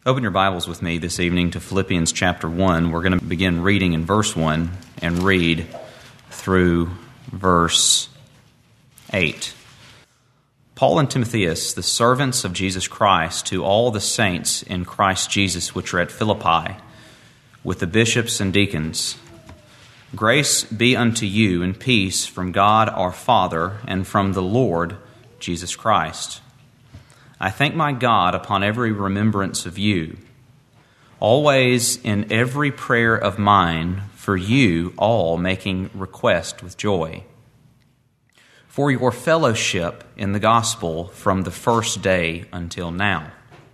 Open your Bibles with me this evening to Philippians chapter 1. We're going to begin reading in verse 1 and read through verse 8. Paul and Timotheus, the servants of Jesus Christ, to all the saints in Christ Jesus which are at Philippi, with the bishops and deacons, grace be unto you and peace from God our Father and from the Lord Jesus Christ. I thank my God upon every remembrance of you, always in every prayer of mine for you all making request with joy, for your fellowship in the gospel from the first day until now,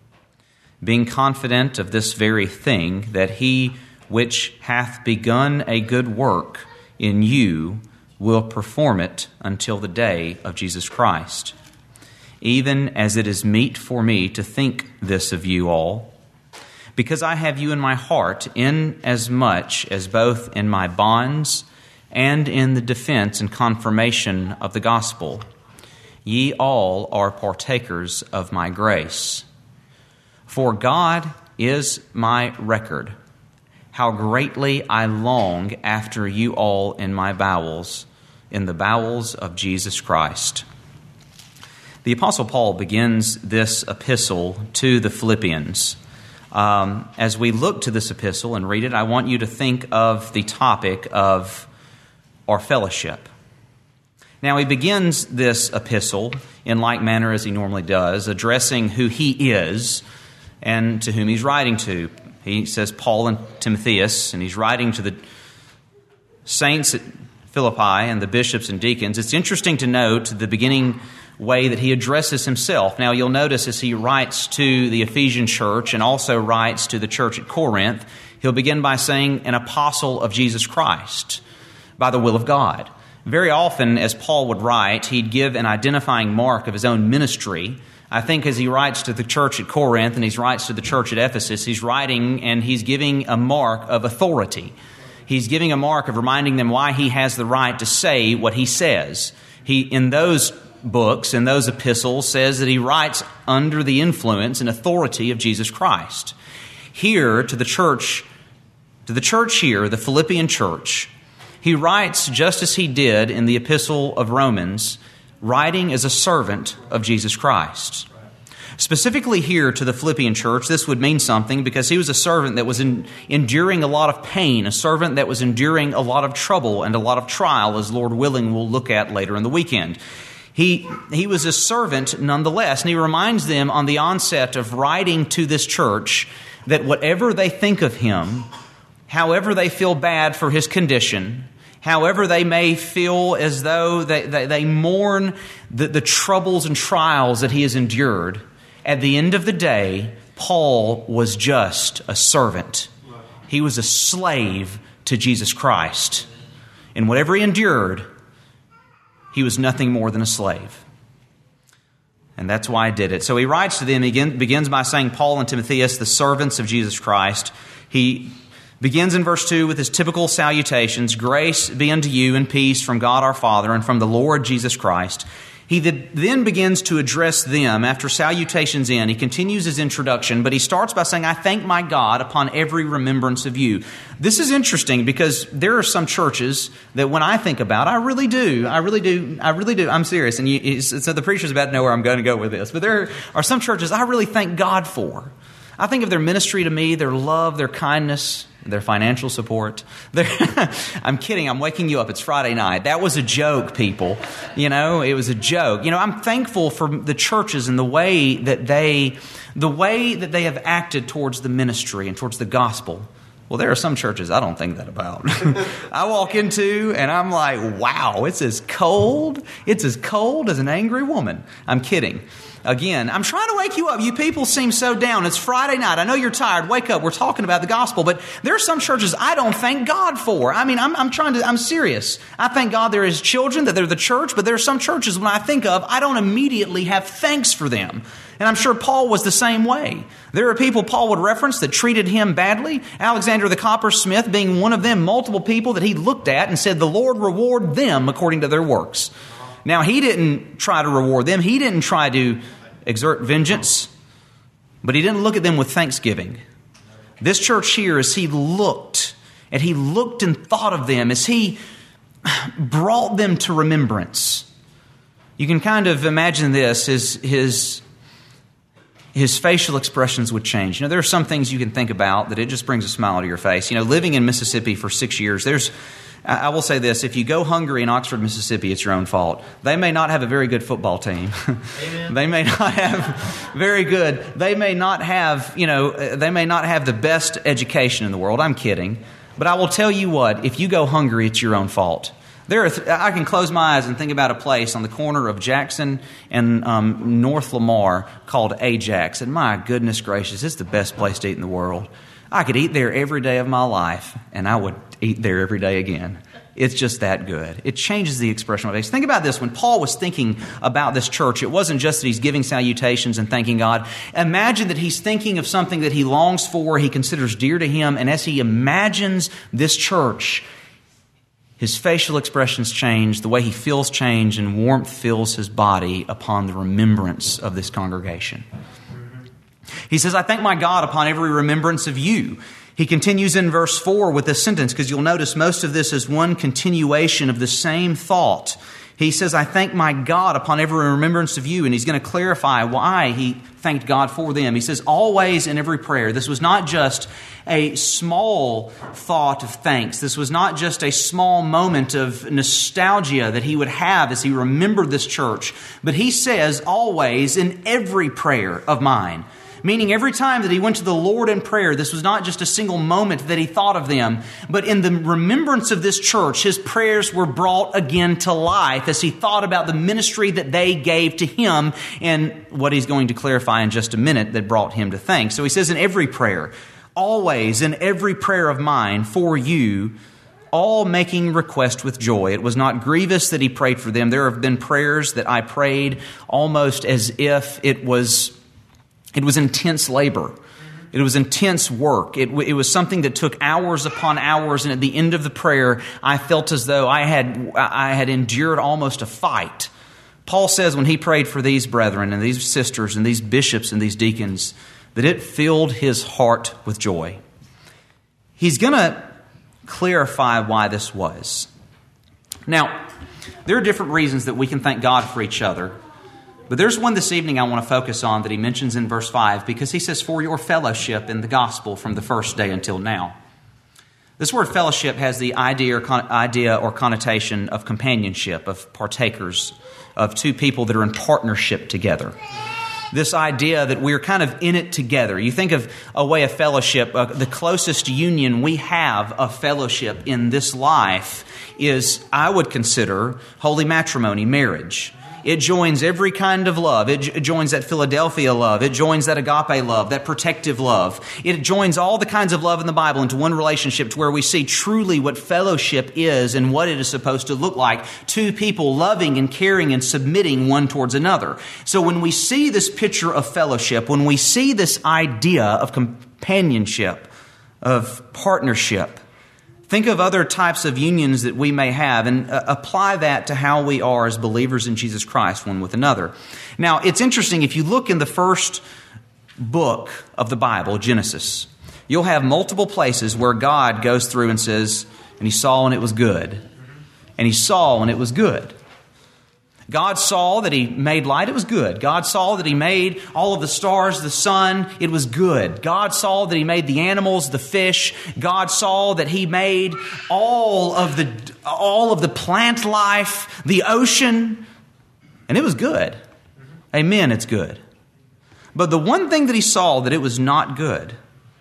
being confident of this very thing, that he which hath begun a good work in you will perform it until the day of Jesus Christ. Even as it is meet for me to think this of you all, because I have you in my heart, inasmuch as both in my bonds and in the defense and confirmation of the gospel, ye all are partakers of my grace. For God is my record, how greatly I long after you all in my bowels, in the bowels of Jesus Christ. The Apostle Paul begins this epistle to the Philippians. As we look to this epistle and read it, I want you to think of the topic of our fellowship. Now, he begins this epistle in like manner as he normally does, addressing who he is and to whom he's writing to. He says Paul and Timotheus, and he's writing to the saints at Philippi and the bishops and deacons. It's interesting to note the beginning way that he addresses himself. Now, you'll notice as he writes to the Ephesian church and also writes to the church at Corinth, he'll begin by saying, an apostle of Jesus Christ, by the will of God. Very often, as Paul would write, he'd give an identifying mark of his own ministry. I think as he writes to the church at Corinth and he writes to the church at Ephesus, he's writing and he's giving a mark of authority. He's giving a mark of reminding them why he has the right to say what he says. He, in those books, in those epistles, says that he writes under the influence and authority of Jesus Christ. Here, to the church here, the Philippian church, he writes just as he did in the epistle of Romans, writing as a servant of Jesus Christ. Specifically here to the Philippian church, this would mean something because he was a servant that was enduring a lot of pain, a servant that was enduring a lot of trouble and a lot of trial, as Lord willing we'll look at later in the weekend. He was a servant nonetheless, and he reminds them on the onset of writing to this church that whatever they think of him, however they feel bad for his condition, however they may feel as though they mourn the troubles and trials that he has endured, at the end of the day, Paul was just a servant. He was a slave to Jesus Christ. And whatever he endured, he was nothing more than a slave. And that's why I did it. So he writes to them, he begins by saying, Paul and Timotheus, the servants of Jesus Christ. He begins in verse 2 with his typical salutations, grace be unto you and peace from God our Father and from the Lord Jesus Christ. He then begins to address them after salutations end. He continues his introduction, but he starts by saying, I thank my God upon every remembrance of you. This is interesting because there are some churches that when I think about, I really do. I'm serious. And so the preacher's about to know where I'm going to go with this. But there are some churches I really thank God for. I think of their ministry to me, their love, their kindness, their financial support. I'm kidding. I'm waking you up. It's Friday night. That was a joke, people. It was a joke. I'm thankful for the churches and the way that they have acted towards the ministry and towards the gospel. Well, there are some churches I don't think that about. I walk into and I'm like, wow, it's as cold as an angry woman. I'm kidding. Again, I'm trying to wake you up. You people seem so down. It's Friday night. I know you're tired. Wake up. We're talking about the gospel. But there are some churches I don't thank God for. I mean, I'm serious. I thank God they're His children, that they're the church. But there are some churches when I think of, I don't immediately have thanks for them. And I'm sure Paul was the same way. There are people Paul would reference that treated him badly. Alexander the coppersmith being one of them, multiple people that he looked at and said, the Lord reward them according to their works. Now, he didn't try to reward them. He didn't try to exert vengeance. But he didn't look at them with thanksgiving. This church here, as he looked and thought of them, as he brought them to remembrance. You can kind of imagine this, his facial expressions would change. There are some things you can think about that it just brings a smile to your face. Living in Mississippi for 6 years, I will say this, if you go hungry in Oxford, Mississippi, it's your own fault. They may not have a very good football team. They may not have very good, they may not have the best education in the world. I'm kidding. But I will tell you what, if you go hungry, it's your own fault. I can close my eyes and think about a place on the corner of Jackson and North Lamar called Ajax. And my goodness gracious, it's the best place to eat in the world. I could eat there every day of my life, and I would eat there every day again. It's just that good. It changes the expression of my face. Think about this. When Paul was thinking about this church, it wasn't just that he's giving salutations and thanking God. Imagine that he's thinking of something that he longs for, he considers dear to him, and as he imagines this church, his facial expressions change, the way he feels change, and warmth fills his body upon the remembrance of this congregation. He says, I thank my God upon every remembrance of you. He continues in verse 4 with this sentence, because you'll notice most of this is one continuation of the same thought. He says, I thank my God upon every remembrance of you. And he's going to clarify why he thanked God for them. He says, always in every prayer. This was not just a small thought of thanks. This was not just a small moment of nostalgia that he would have as he remembered this church. But he says, always in every prayer of mine. Meaning every time that he went to the Lord in prayer, this was not just a single moment that he thought of them, but in the remembrance of this church, his prayers were brought again to life as he thought about the ministry that they gave to him and what he's going to clarify in just a minute that brought him to thanks. So he says in every prayer, always in every prayer of mine for you, all making request with joy. It was not grievous that he prayed for them. There have been prayers that I prayed almost as if it was intense labor. It was intense work. It was something that took hours upon hours, and at the end of the prayer, I felt as though I had endured almost a fight. Paul says when he prayed for these brethren and these sisters and these bishops and these deacons, that it filled his heart with joy. He's going to clarify why this was. Now, there are different reasons that we can thank God for each other. But there's one this evening I want to focus on that he mentions in verse 5 because he says, for your fellowship in the gospel from the first day until now. This word fellowship has the idea or connotation of companionship, of partakers, of two people that are in partnership together. This idea that we're kind of in it together. You think of a way of fellowship, the closest union we have of fellowship in this life is, I would consider, holy matrimony, marriage. It joins every kind of love. It joins that Philadelphia love. It joins that agape love, that protective love. It joins all the kinds of love in the Bible into one relationship to where we see truly what fellowship is and what it is supposed to look like. Two people loving and caring and submitting one towards another. So when we see this picture of fellowship, when we see this idea of companionship, of partnership, think of other types of unions that we may have and apply that to how we are as believers in Jesus Christ, one with another. Now, it's interesting, if you look in the first book of the Bible, Genesis, you'll have multiple places where God goes through and says, and he saw and it was good. And he saw and it was good. God saw that he made light, it was good. God saw that he made all of the stars, the sun, it was good. God saw that he made the animals, the fish. God saw that he made all of the plant life, the ocean, and it was good. Amen, it's good. But the one thing that he saw that it was not good.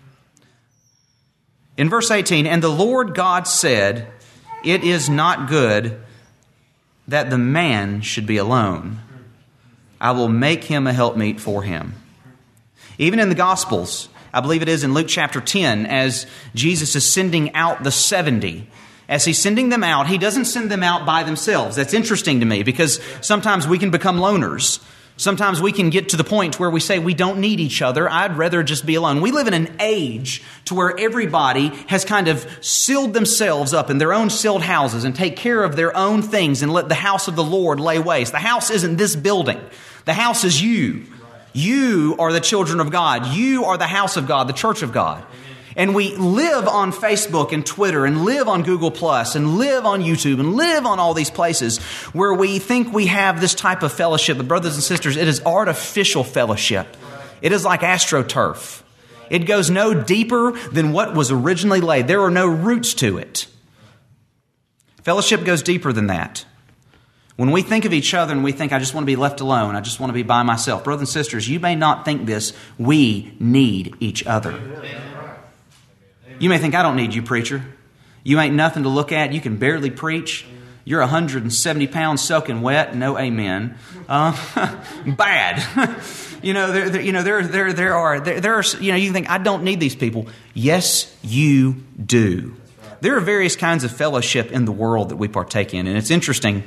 In verse 18, and the Lord God said, it is not good that the man should be alone. I will make him a helpmeet for him. Even in the Gospels, I believe it is in Luke chapter 10, as Jesus is sending out the 70. As he's sending them out, he doesn't send them out by themselves. That's interesting to me because sometimes we can become loners. Sometimes we can get to the point where we say we don't need each other. I'd rather just be alone. We live in an age to where everybody has kind of sealed themselves up in their own sealed houses and take care of their own things and let the house of the Lord lay waste. The house isn't this building. The house is you. You are the children of God. You are the house of God, the church of God. And we live on Facebook and Twitter and live on Google Plus and live on YouTube and live on all these places where we think we have this type of fellowship. But brothers and sisters, it is artificial fellowship. It is like AstroTurf. It goes no deeper than what was originally laid. There are no roots to it. Fellowship goes deeper than that. When we think of each other and we think, I just want to be left alone, I just want to be by myself. Brothers and sisters, you may not think this. We need each other. You may think, I don't need you, preacher. You ain't nothing to look at. You can barely preach. You're 170 pounds soaking wet. No amen. Bad. You can think, I don't need these people. Yes, you do. There are various kinds of fellowship in the world that we partake in. And it's interesting.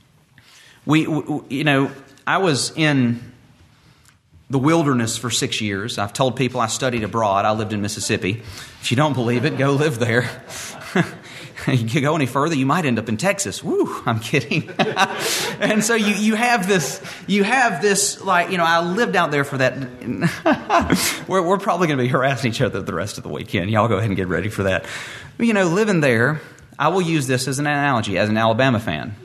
I was in the wilderness for 6 years. I've told people I studied abroad. I lived in Mississippi. If you don't believe it, go live there. You go any further, you might end up in Texas. Woo, I'm kidding. And so you have this, I lived out there for that. We're probably going to be harassing each other the rest of the weekend. Y'all go ahead and get ready for that. But, living there, I will use this as an analogy, as an Alabama fan.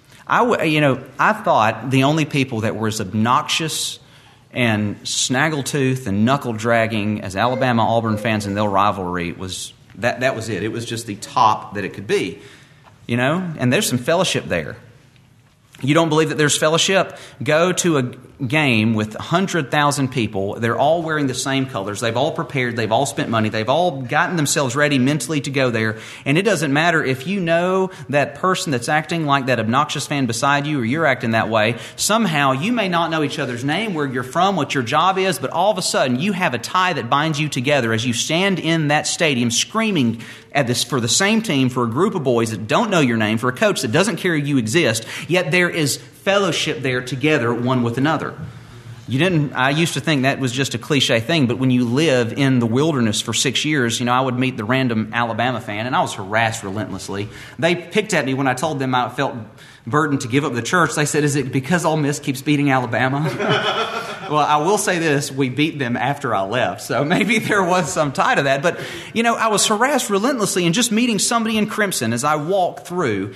I thought the only people that were as obnoxious and snaggletooth and knuckle-dragging as Alabama-Auburn fans in their rivalry was that was it. It was just the top that it could be, and there's some fellowship there. You don't believe that there's fellowship? Go to a game with 100,000 people. They're all wearing the same colors. They've all prepared. They've all spent money. They've all gotten themselves ready mentally to go there. And it doesn't matter if you know that person that's acting like that obnoxious fan beside you or you're acting that way. Somehow you may not know each other's name, where you're from, what your job is, but all of a sudden you have a tie that binds you together as you stand in that stadium screaming at this for the same team, for a group of boys that don't know your name, for a coach that doesn't care you exist, yet there is fellowship there together, one with another. I used to think that was just a cliche thing, but when you live in the wilderness for 6 years, I would meet the random Alabama fan, and I was harassed relentlessly. They picked at me when I told them I felt burdened to give up the church. They said, is it because Ole Miss keeps beating Alabama? Well, I will say this, we beat them after I left, so maybe there was some tie to that. But, I was harassed relentlessly, and just meeting somebody in crimson as I walk through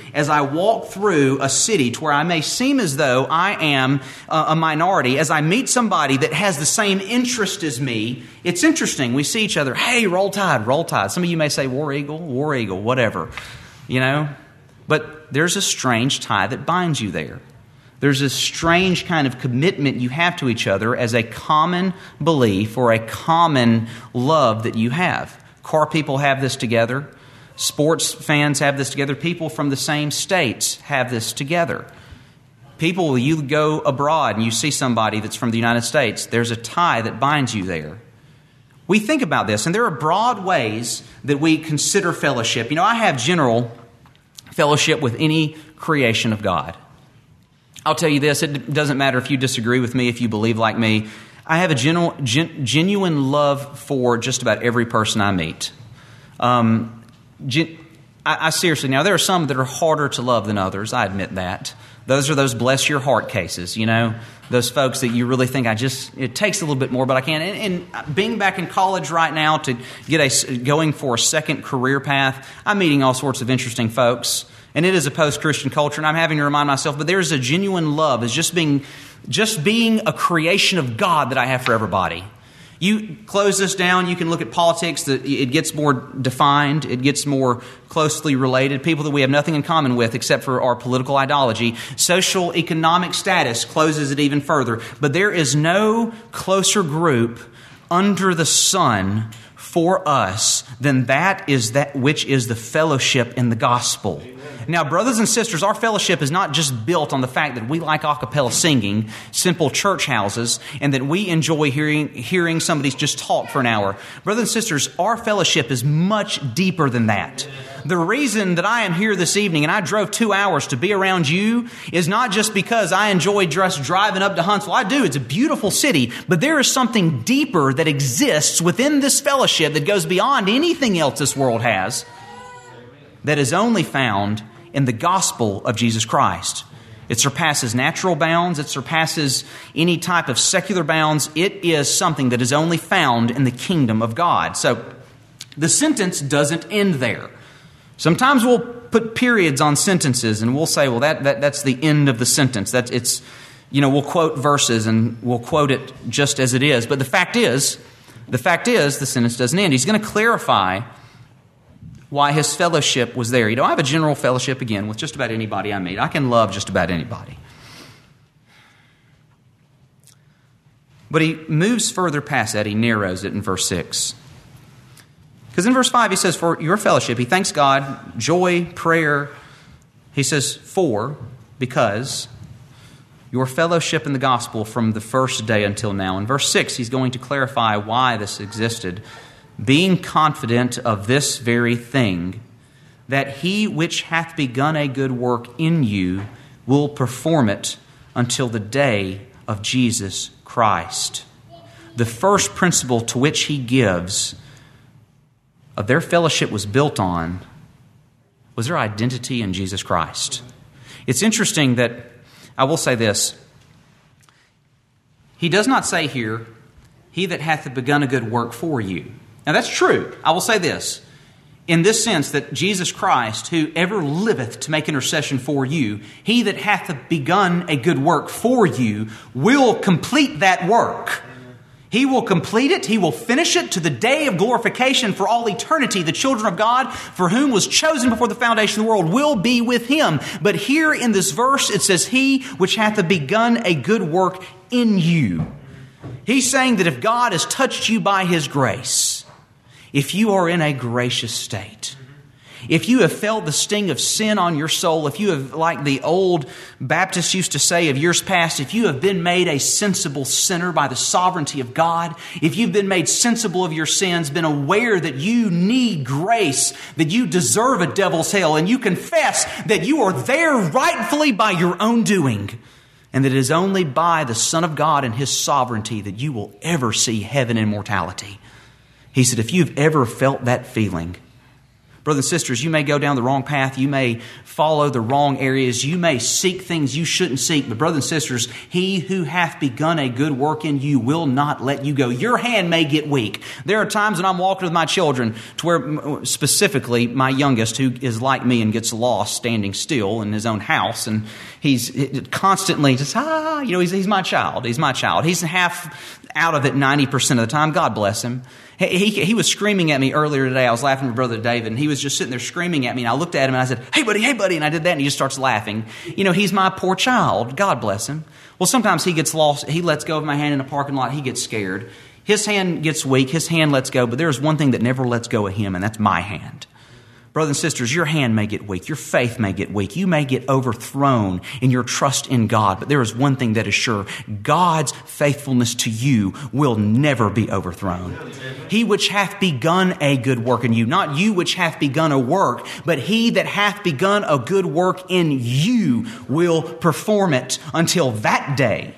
a city to where I may seem as though I am a minority, as I meet somebody that has the same interest as me, it's interesting. We see each other, hey, roll tide, roll tide. Some of you may say, War Eagle, whatever, But there's a strange tie that binds you there. There's a strange kind of commitment you have to each other as a common belief or a common love that you have. Car people have this together. Sports fans have this together. People from the same states have this together. People, you go abroad and you see somebody that's from the United States, there's a tie that binds you there. We think about this, and there are broad ways that we consider fellowship. I have general fellowship with any creation of God. I'll tell you this, it doesn't matter if you disagree with me, if you believe like me. I have a genuine love for just about every person I meet. I seriously, now there are some that are harder to love than others, I admit that. Those are those bless your heart cases, those folks that you really think it takes a little bit more, but I can. And being back in college right now to going for a second career path, I'm meeting all sorts of interesting folks. And it is a post-Christian culture, and I'm having to remind myself, but there is a genuine love as just being a creation of God that I have for everybody. You close this down, you can look at politics, it gets more defined, it gets more closely related, people that we have nothing in common with except for our political ideology. Social economic status closes it even further. But there is no closer group under the sun for us than that which is the fellowship in the gospel. Now, brothers and sisters, our fellowship is not just built on the fact that we like a cappella singing, simple church houses, and that we enjoy hearing somebody just talk for an hour. Brothers and sisters, our fellowship is much deeper than that. The reason that I am here this evening and I drove 2 hours to be around you is not just because I enjoy just driving up to Huntsville. I do. It's a beautiful city. But there is something deeper that exists within this fellowship that goes beyond anything else this world has, that is only found in the gospel of Jesus Christ. It surpasses natural bounds. It surpasses any type of secular bounds. It is something that is only found in the kingdom of God. So the sentence doesn't end there. Sometimes we'll put periods on sentences and we'll say, well, that's the end of the sentence. We'll quote verses and we'll quote it just as it is. But the fact is, the sentence doesn't end. He's going to clarify why his fellowship was there. I have a general fellowship, again, with just about anybody I meet. I can love just about anybody. But he moves further past that. He narrows it in verse 6. Because in verse 5 he says, for your fellowship, he thanks God, joy, prayer. He says, because your fellowship in the gospel from the first day until now. In verse 6, he's going to clarify why this existed. Being confident of this very thing, that he which hath begun a good work in you will perform it until the day of Jesus Christ. The first principle to which he gives of their fellowship was built on was their identity in Jesus Christ. It's interesting that, I will say this, he does not say here, he that hath begun a good work for you. Now that's true. I will say this, in this sense that Jesus Christ, who ever liveth to make intercession for you, he that hath begun a good work for you will complete that work. He will complete it. He will finish it to the day of glorification for all eternity. The children of God, for whom was chosen before the foundation of the world, will be with him. But here in this verse, it says, he which hath begun a good work in you. He's saying that if God has touched you by his grace, if you are in a gracious state, if you have felt the sting of sin on your soul, if you have, like the old Baptists used to say of years past, if you have been made a sensible sinner by the sovereignty of God, if you've been made sensible of your sins, been aware that you need grace, that you deserve a devil's hell, and you confess that you are there rightfully by your own doing, and that it is only by the Son of God and his sovereignty that you will ever see heaven and immortality. He said, if you've ever felt that feeling, brothers and sisters, you may go down the wrong path. You may follow the wrong areas. You may seek things you shouldn't seek. But brothers and sisters, he who hath begun a good work in you will not let you go. Your hand may get weak. There are times when I'm walking with my children to where specifically my youngest, who is like me and gets lost standing still in his own house. And he's constantly just, he's my child. He's my child. He's half out of it 90% of the time. God bless him. He was screaming at me earlier today. I was laughing with Brother David, and he was just sitting there screaming at me. And I looked at him and I said, hey, buddy. And I did that, and he just starts laughing. He's my poor child. God bless him. Well, sometimes he gets lost. He lets go of my hand in a parking lot. He gets scared. His hand gets weak. His hand lets go. But there's one thing that never lets go of him, and that's my hand. Brothers and sisters, your hand may get weak. Your faith may get weak. You may get overthrown in your trust in God. But there is one thing that is sure. God's faithfulness to you will never be overthrown. He which hath begun a good work in you, not you which hath begun a work, but he that hath begun a good work in you will perform it until that day.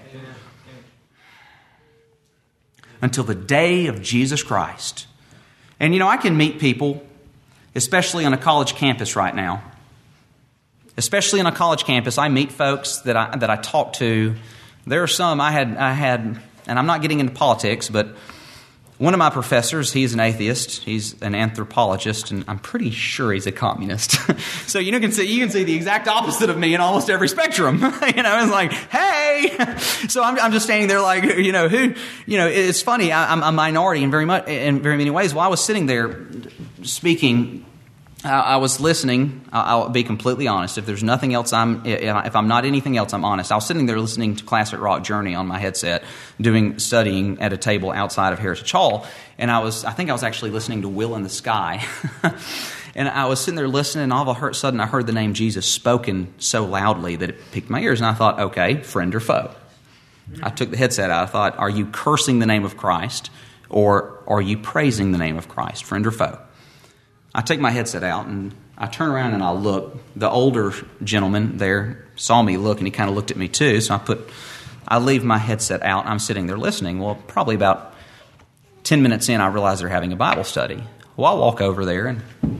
Until the day of Jesus Christ. And I can meet people, especially on a college campus right now. Especially on a college campus, I meet folks that I talk to. There are some I had, and I'm not getting into politics, but one of my professors, he's an atheist. He's an anthropologist, and I'm pretty sure he's a communist. So you can see the exact opposite of me in almost every spectrum. It's like, hey. So I'm just standing there like, it's funny. I'm a minority in very many ways. While I was sitting there speaking, I was listening. I'll be completely honest. If there's nothing else, if I'm not anything else, I'm honest. I was sitting there listening to Classic Rock Journey on my headset, studying at a table outside of Heritage Hall, and I think I was actually listening to Will in the Sky. And I was sitting there listening, and all of a sudden I heard the name Jesus spoken so loudly that it piqued my ears, and I thought, okay, friend or foe? I took the headset out. I thought, are you cursing the name of Christ, or are you praising the name of Christ, friend or foe? I take my headset out and I turn around and I look. The older gentleman there saw me look and he kind of looked at me too. So I leave my headset out. I'm sitting there listening. Well, probably about 10 minutes in, I realize they're having a Bible study. Well, I walk over there and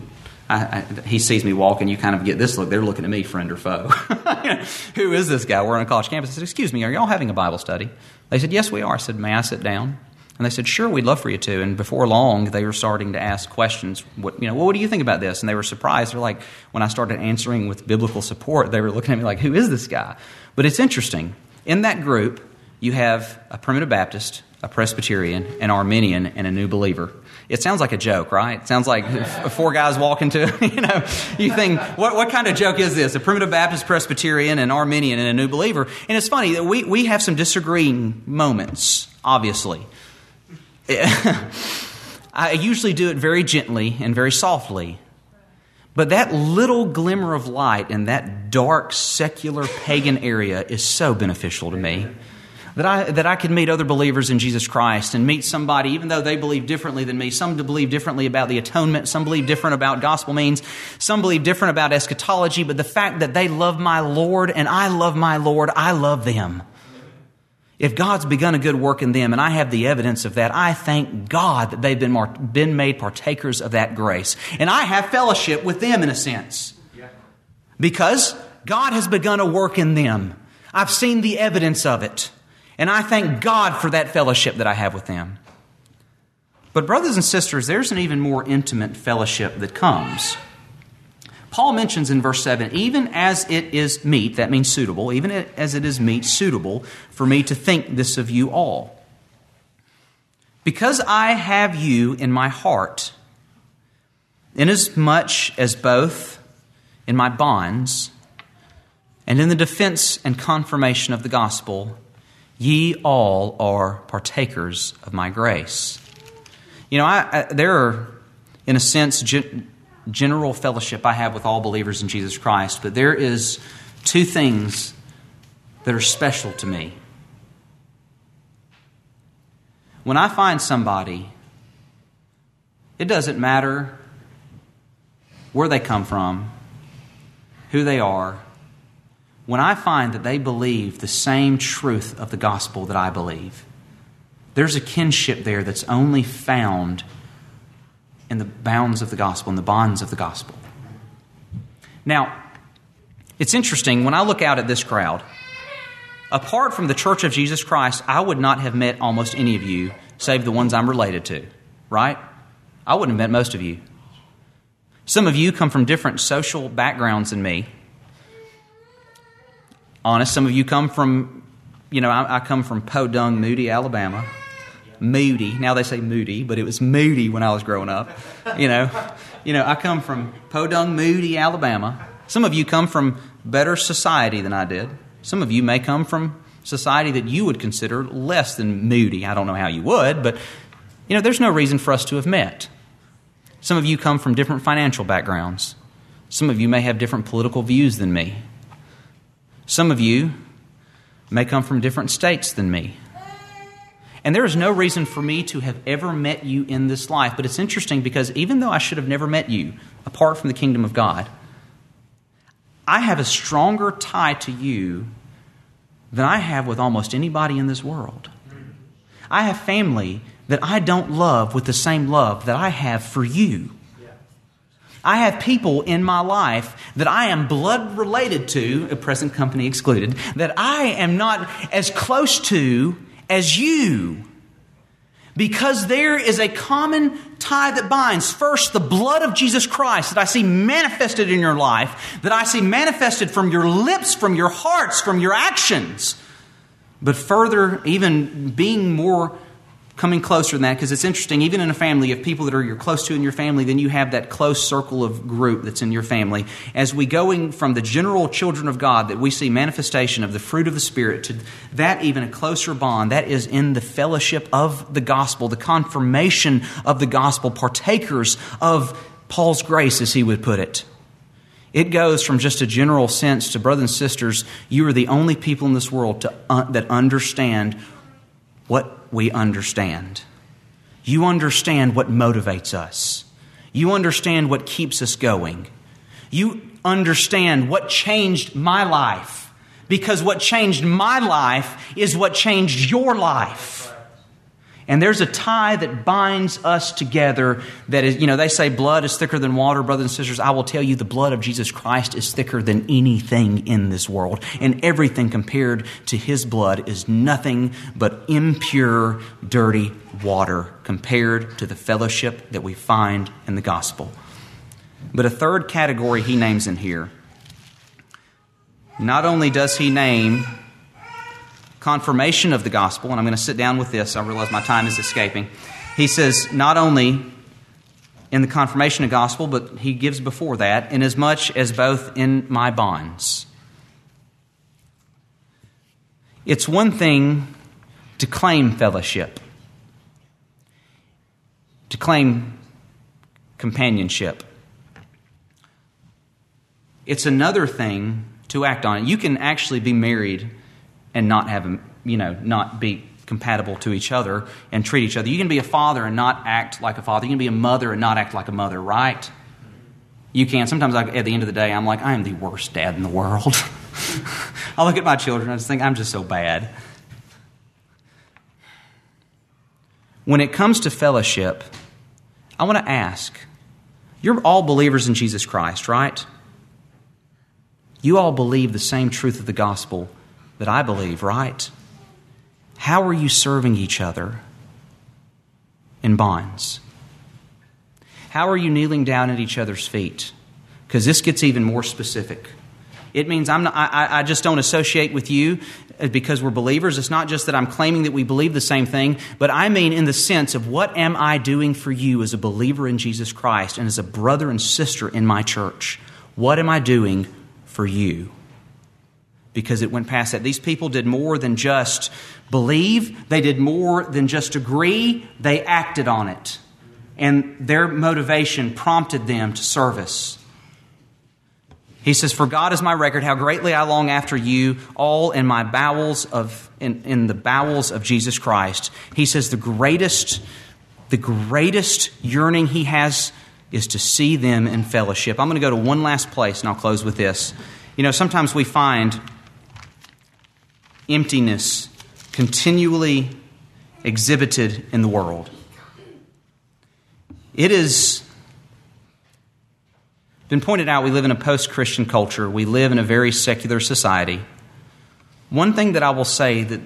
he sees me walking, you kind of get this look. They're looking at me, friend or foe. Who is this guy? We're on a college campus. I said, excuse me, are y'all having a Bible study? They said, yes, we are. I said, may I sit down? And they said, sure, we'd love for you to. And before long, they were starting to ask questions. What do you think about this? And they were surprised. They're like, when I started answering with biblical support, they were looking at me like, who is this guy? But it's interesting. In that group, you have a Primitive Baptist, a Presbyterian, an Arminian, and a New Believer. It sounds like a joke, right? It sounds like four guys walk into, you think, what kind of joke is this? A Primitive Baptist, Presbyterian, an Arminian, and a New Believer. And it's funny that we have some disagreeing moments, obviously. I usually do it very gently and very softly. But that little glimmer of light in that dark, secular, pagan area is so beneficial to me. That I can meet other believers in Jesus Christ and meet somebody, even though they believe differently than me. Some believe differently about the atonement. Some believe different about gospel means. Some believe different about eschatology. But the fact that they love my Lord and I love my Lord, I love them. If God's begun a good work in them and I have the evidence of that, I thank God that they've been made partakers of that grace. And I have fellowship with them in a sense. Because God has begun a work in them. I've seen the evidence of it. And I thank God for that fellowship that I have with them. But brothers and sisters, there's an even more intimate fellowship that comes. Paul mentions in verse 7, even as it is meet, that means suitable, even as it is meet, suitable for me to think this of you all. Because I have you in my heart, inasmuch as both in my bonds and in the defense and confirmation of the gospel, ye all are partakers of my grace. There are, in a sense, general fellowship I have with all believers in Jesus Christ, but there is two things that are special to me. When I find somebody, it doesn't matter where they come from, who they are. When I find that they believe the same truth of the gospel that I believe, there's a kinship there that's only found in the bounds of the gospel, in the bonds of the gospel. Now, it's interesting, when I look out at this crowd, apart from the Church of Jesus Christ, I would not have met almost any of you, save the ones I'm related to, right? I wouldn't have met most of you. Some of you come from different social backgrounds than me. Honest, some of you come from, I come from Podunk, Moody, Alabama. Moody. Now they say Moody, but it was Moody when I was growing up. I come from Podunk, Moody, Alabama. Some of you come from better society than I did. Some of you may come from society that you would consider less than Moody. I don't know how you would, but there's no reason for us to have met. Some of you come from different financial backgrounds. Some of you may have different political views than me. Some of you may come from different states than me. And there is no reason for me to have ever met you in this life. But it's interesting because even though I should have never met you apart from the kingdom of God, I have a stronger tie to you than I have with almost anybody in this world. I have family that I don't love with the same love that I have for you. I have people in my life that I am blood related to, present company excluded, that I am not as close to as you, because there is a common tie that binds. First, the blood of Jesus Christ that I see manifested in your life, that I see manifested from your lips, from your hearts, from your actions. But further, even being more coming closer than that, because it's interesting, even in a family of people that you're close to in your family, then you have that close circle of group that's in your family. As we going from the general children of God, that we see manifestation of the fruit of the Spirit, to that even a closer bond, that is in the fellowship of the gospel, the confirmation of the gospel, partakers of Paul's grace, as he would put it. It goes from just a general sense to, brothers and sisters, you are the only people in this world that understand what we understand. You understand what motivates us. You understand what keeps us going. You understand what changed my life, because what changed my life is what changed your life. And there's a tie that binds us together that is, they say blood is thicker than water, brothers and sisters. I will tell you the blood of Jesus Christ is thicker than anything in this world. And everything compared to His blood is nothing but impure, dirty water compared to the fellowship that we find in the gospel. But a third category He names in here. Not only does He name confirmation of the gospel, and I'm going to sit down with this. I realize my time is escaping. He says not only in the confirmation of gospel, but He gives before that, inasmuch as both in my bonds. It's one thing to claim fellowship, to claim companionship. It's another thing to act on it. You can actually be married and not have, not be compatible to each other and treat each other. You can be a father and not act like a father. You can be a mother and not act like a mother, right? You can. Sometimes at the end of the day, I'm like, I am the worst dad in the world. I look at my children and I just think, I'm just so bad. When it comes to fellowship, I want to ask, you're all believers in Jesus Christ, right? You all believe the same truth of the gospel that I believe, right? How are you serving each other in bonds? How are you kneeling down at each other's feet? Because this gets even more specific. It means I just don't associate with you because we're believers. It's not just that I'm claiming that we believe the same thing, but I mean in the sense of what am I doing for you as a believer in Jesus Christ and as a brother and sister in my church? What am I doing for you? Because it went past that. These people did more than just believe. They did more than just agree. They acted on it. And their motivation prompted them to service. He says, for God is my record, how greatly I long after you, all in my bowels in the bowels of Jesus Christ. He says the greatest yearning He has is to see them in fellowship. I'm going to go to one last place and I'll close with this. Sometimes we find emptiness continually exhibited in the world. It has been pointed out we live in a post-Christian culture. We live in a very secular society. One thing that I will say that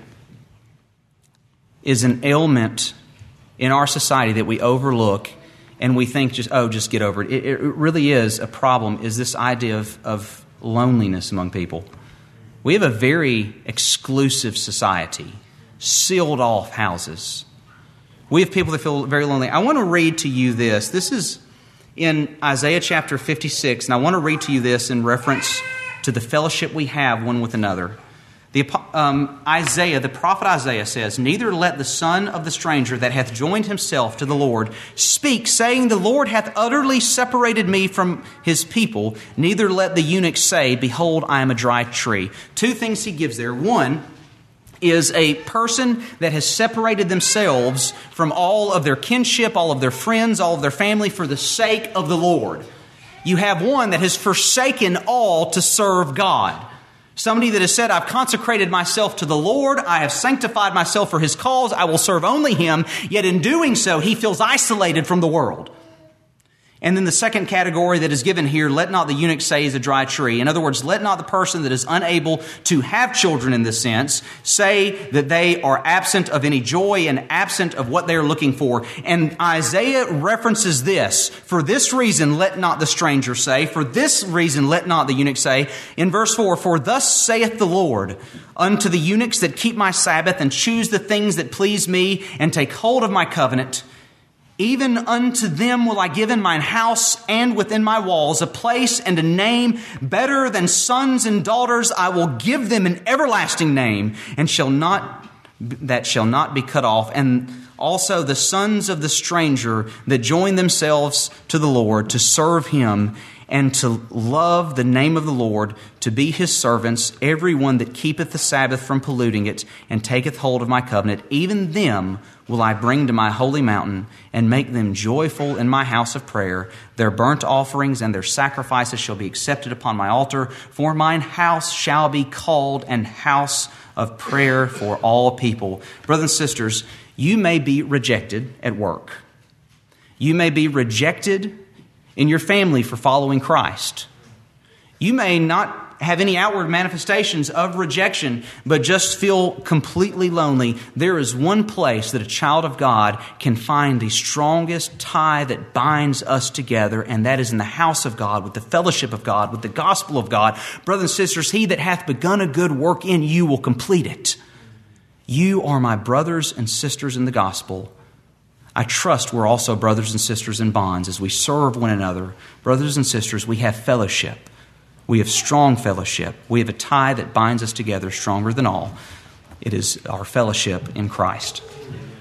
is an ailment in our society that we overlook and we think just get over it. It really is a problem, is this idea of loneliness among people. We have a very exclusive society, sealed off houses. We have people that feel very lonely. I want to read to you this. This is in Isaiah chapter 56, and I want to read to you this in reference to the fellowship we have one with another. The prophet Isaiah says, neither let the son of the stranger that hath joined himself to the Lord speak, saying, the Lord hath utterly separated me from His people. Neither let the eunuch say, behold, I am a dry tree. Two things he gives there. One is a person that has separated themselves from all of their kinship, all of their friends, all of their family for the sake of the Lord. You have one that has forsaken all to serve God. Somebody that has said, I've consecrated myself to the Lord. I have sanctified myself for His cause. I will serve only Him. Yet in doing so, he feels isolated from the world. And then the second category that is given here, let not the eunuch say he's a dry tree. In other words, let not the person that is unable to have children in this sense say that they are absent of any joy and absent of what they're looking for. And Isaiah references this. For this reason, let not the stranger say. For this reason, let not the eunuch say. In verse 4, for thus saith the Lord unto the eunuchs that keep my Sabbath and choose the things that please me and take hold of my covenant, even unto them will I give in mine house and within my walls a place and a name better than sons and daughters. I will give them an everlasting name and shall not be cut off. And also the sons of the stranger that join themselves to the Lord to serve Him and to love the name of the Lord, to be his servants, every one that keepeth the Sabbath from polluting it, and taketh hold of my covenant, even them will I bring to my holy mountain, and make them joyful in my house of prayer. Their burnt offerings and their sacrifices shall be accepted upon my altar, for mine house shall be called an house of prayer for all people. Brothers and sisters, you may be rejected at work. You may be rejected in your family for following Christ. You may not have any outward manifestations of rejection, but just feel completely lonely. There is one place that a child of God can find the strongest tie that binds us together, and that is in the house of God, with the fellowship of God, with the gospel of God. Brothers and sisters, he that hath begun a good work in you will complete it. You are my brothers and sisters in the gospel. I trust we're also brothers and sisters in bonds as we serve one another. Brothers and sisters, we have fellowship. We have strong fellowship. We have a tie that binds us together stronger than all. It is our fellowship in Christ.